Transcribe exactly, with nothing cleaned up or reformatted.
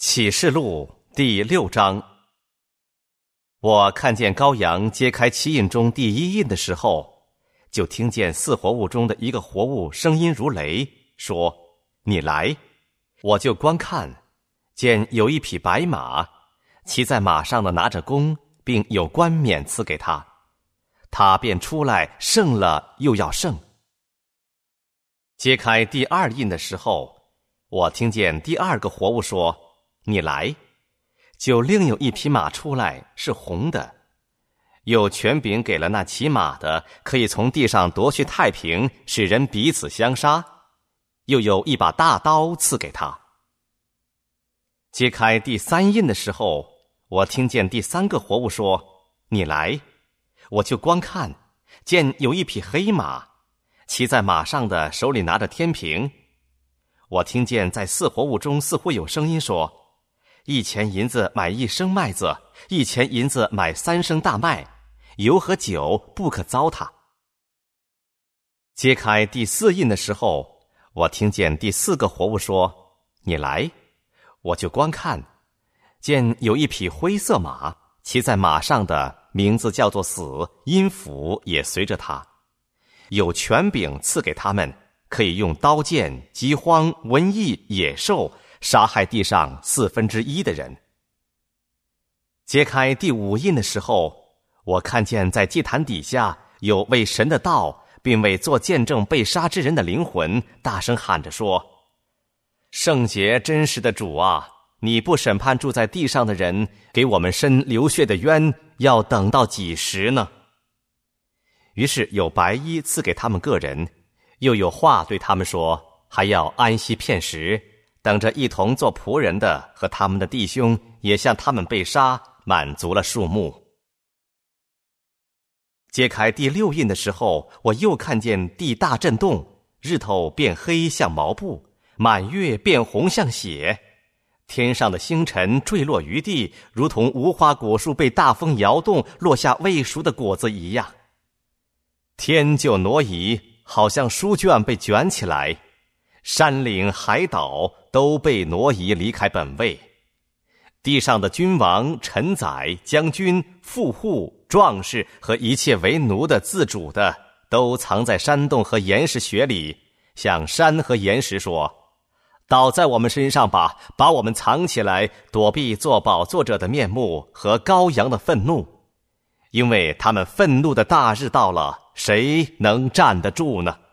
启示录第六章。我看见羔羊揭开七印中第一印的时候，就听见四活物中的一个活物声音如雷，说：你来。我就观看，见有一匹白马，骑在马上的拿着弓，并有冠冕赐给他，他便出来，胜了又要胜。揭开第二印的时候，我听见第二个活物说：你来。就另有一匹马出来，是红的，有权柄给了那骑马的，可以从地上夺去太平，使人彼此相杀，又有一把大刀赐给他。揭开第三印的时候，我听见第三个活物说：你来。我就观看，见有一匹黑马，骑在马上的手里拿着天平。我听见在四活物中似乎有声音说：一钱银子买一升麦子，一钱银子买三升大麦，油和酒不可糟蹋。揭开第四印的时候，我听见第四个活物说：你来。我就观看，见有一匹灰色马，骑在马上的名字叫做死，阴府也随着他，有权柄赐给他们，可以用刀剑、饥荒、瘟疫、野兽杀害地上四分之一的人。揭开第五印的时候，我看见在祭坛底下有为神的道并为做见证被杀之人的灵魂，大声喊着说：圣洁真实的主啊，你不审判住在地上的人，给我们伸流血的冤，要等到几时呢？于是有白衣赐给他们个人，又有话对他们说，还要安息片时，等着一同做仆人的和他们的弟兄也像他们被杀，满足了数目。揭开第六印的时候，我又看见地大震动，日头变黑像毛布，满月变红像血，天上的星辰坠落于地，如同无花果树被大风摇动，落下未熟的果子一样。天就挪移，好像书卷被卷起来，山岭海岛都被挪移离开本位。地上的君王、臣宰、将军、富户、壮士和一切为奴的、自主的，都藏在山洞和岩石穴里，向山和岩石说：倒在我们身上吧，把我们藏起来，躲避做宝座者的面目和羔羊的愤怒，因为他们愤怒的大日到了，谁能站得住呢？